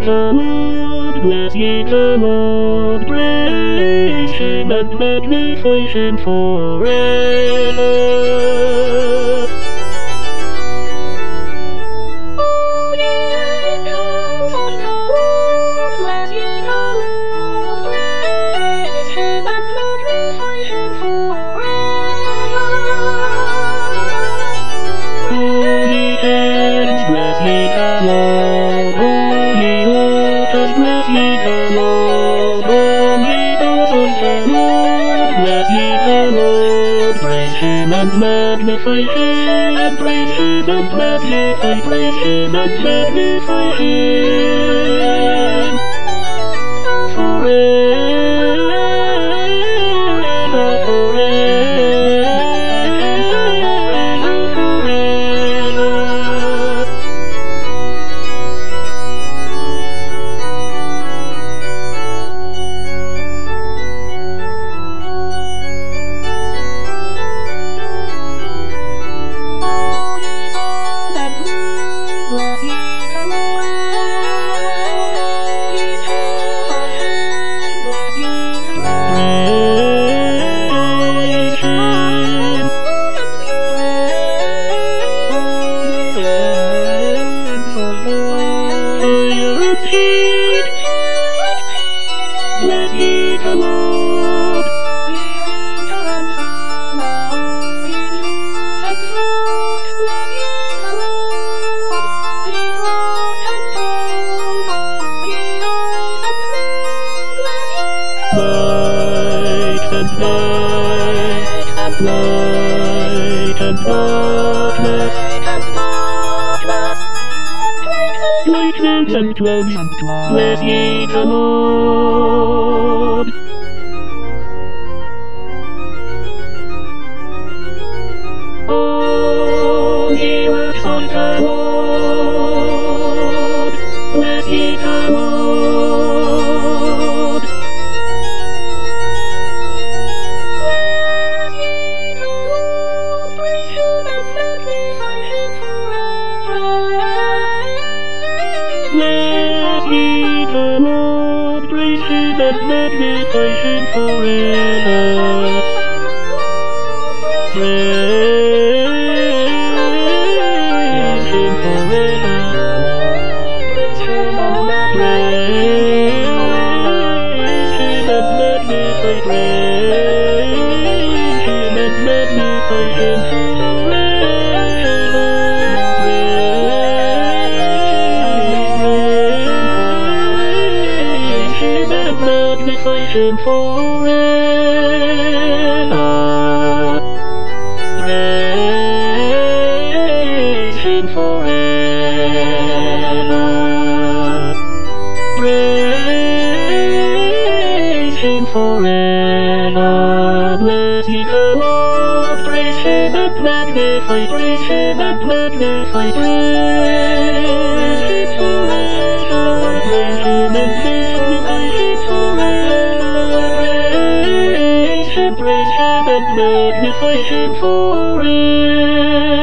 the Lord, bless ye the Lord, praise him and magnify him forever. O ye angels of the Lord, bless ye the Lord, praise him and magnify him forever. O ye heavens, bless ye the Lord, O ye waters, bless ye the Lord, O ye those of the Lord, bless ye the Lord, praise him and magnify him, and praise him and magnify, praise him and magnify him forever, forever. O ye sun and moon, bless ye the Lord. Ye hills of heaven, bless ye the Praise him, fire and heat, bless ye the Lord. Light and darkness, lightning and clouds, bless ye the Lord. All ye works of the Lord, bless ye the Lord. Bless ye the Lord, praise him and magnify him forever. Praise him forever. Praise him and magnify, praise him and magnify him forever. Praise him and magnify him forever. Praise him forever. Praise him forever. Bless ye the Lord, praise him and magnify, praise him and magnify, praise him forever. Praise him and magnify him forever. Praise him and magnify him forever.